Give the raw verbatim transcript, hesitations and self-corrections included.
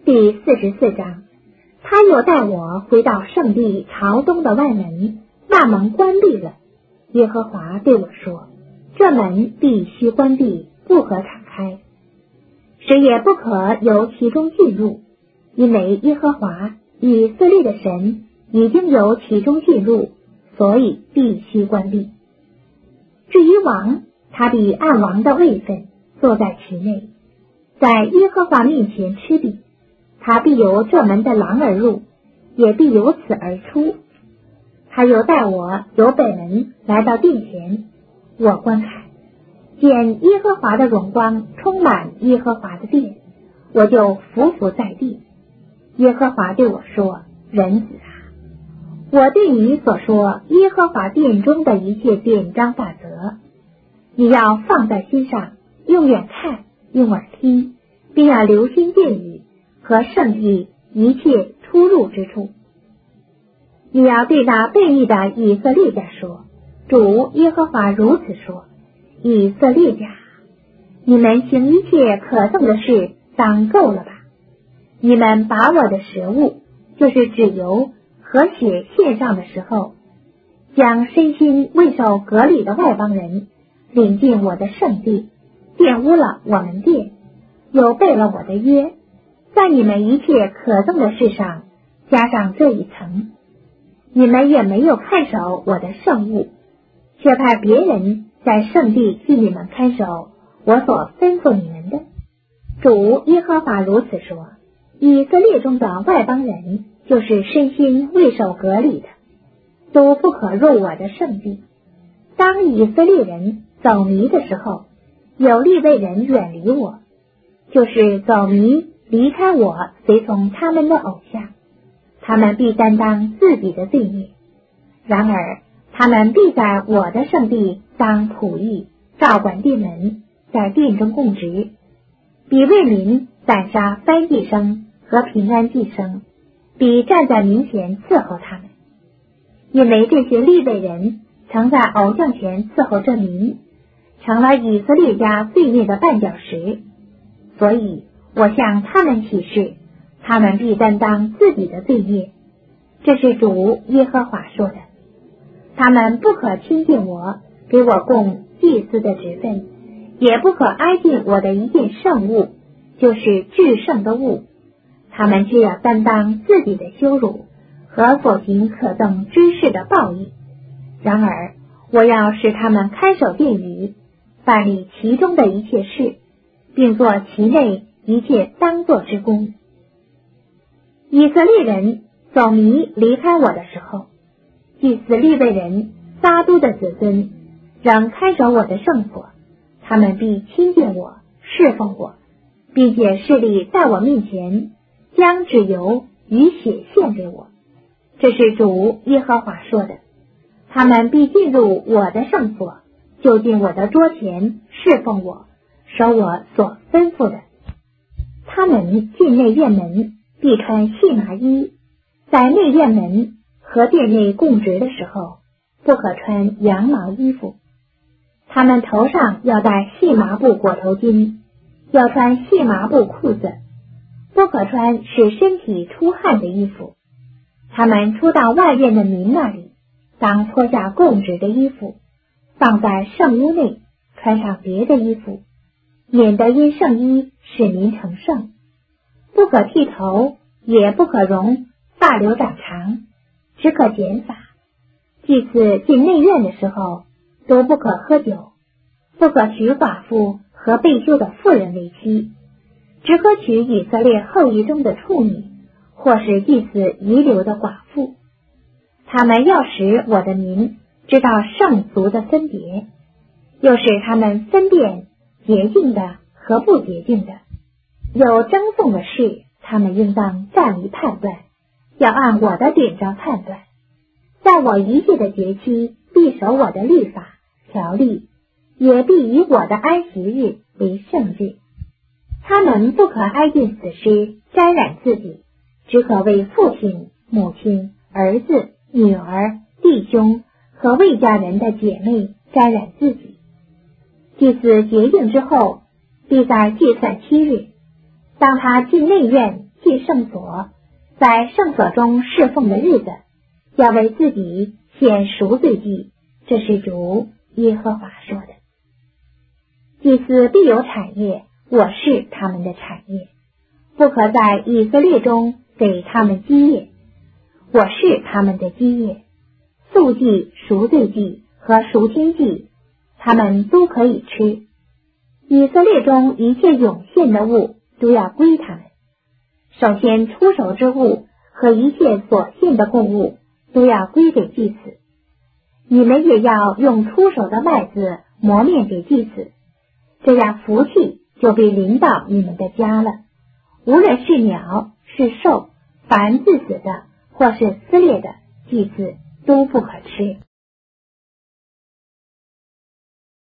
第四十四章，他又带我回到圣地朝东的外门，那门关闭了。耶和华对我说，这门必须关闭，不可敞开，谁也不可由其中进入，因为耶和华以色列的神已经由其中进入，所以必须关闭。至于王，他必按王的位分坐在其内，在耶和华面前吃饼，他必由这门的廊而入，也必由此而出。他又带我由北门来到殿前，我观看，见耶和华的荣光充满耶和华的殿，我就伏伏在地。耶和华对我说，人子啊，我对你所说耶和华殿中的一切典章法则，你要放在心上，用眼看，用耳听，并要留心殿宇和圣地一切出入之处。你要对那悖逆的以色列家说，主耶和华如此说，以色列家，你们行一切可憎的事当够了吧？你们把我的食物，就是脂油和血献上的时候，将身心未受隔离的外邦人领进我的圣地，玷污了我们殿，又背了我的约，在你们一切可憎的事上加上这一层。你们也没有看守我的圣物，却派别人在圣地替你们看守我所吩咐你们的。主耶和华如此说，以色列中的外邦人，就是身心未受隔离的，都不可入我的圣地。当以色列人走迷的时候，有利未人远离我，就是走迷离开我，随从他们的偶像，他们必担当自己的罪孽。然而他们必在我的圣地当仆役，照管殿门，在殿中供职，比为民斩杀翻祭牲和平安祭牲，比站在民前伺候他们。因为这些利未人曾在偶像前伺候这民，成了以色列家罪孽的绊脚石，所以我向他们起誓，他们必担当自己的罪孽。这是主耶和华说的。他们不可亲近我，给我供祭司的职分，也不可挨近我的一件圣物，就是至圣的物。他们却要担当自己的羞辱和所行可憎之事的报应。然而我要使他们看守殿宇，办理其中的一切事，并做其内一切当做之功。以色列人走迷离开我的时候，祭司利未人撒督的子孙仍看守我的圣所，他们必亲近我，侍奉我，并且势力在我面前将脂油与血献给我。这是主耶和华说的。他们必进入我的圣所，就近我的桌前侍奉我，守我所吩咐的。他们进内院门必穿细麻衣，在内院门和殿内供职的时候，不可穿羊毛衣服。他们头上要戴细麻布裹头巾，要穿细麻布裤子，不可穿使身体出汗的衣服。他们出到外院的民那里，当脱下供职的衣服，放在圣屋内，穿上别的衣服，免得因圣衣使民成圣。不可剃头，也不可容发留长长，只可剪发。祭司进内院的时候，都不可喝酒，不可娶寡妇和被休的妇人为妻，只可娶以色列后裔中的处女，或是祭司遗留的寡妇。他们要使我的民知道圣俗的分别，又使他们分辨洁净的和不洁净的。有争讼的事，他们应当站立判断，要按我的典章判断。在我一切的节期必守我的律法条例，也必以我的安息日为圣日。他们不可挨近死尸沾染自己，只可为父亲、母亲、儿子、女儿、弟兄和未嫁人的姐妹沾染自己。祭司洁净之后，必在计算七日，当他进内院祭进圣所，在圣所中侍奉的日子，要为自己献赎罪祭，这是主耶和华说的。祭司必有产业，我是他们的产业，不可在以色列中给他们基业，我是他们的基业。素祭、赎罪祭和赎天祭，他们都可以吃。以色列中一切涌现的物都要归他们。首先出手之物和一切所献的供物都要归给祭司。你们也要用出手的麦子磨面给祭司，这样福气就被临到你们的家了。无论是鸟是兽，凡自死的或是撕裂的，祭司都不可吃。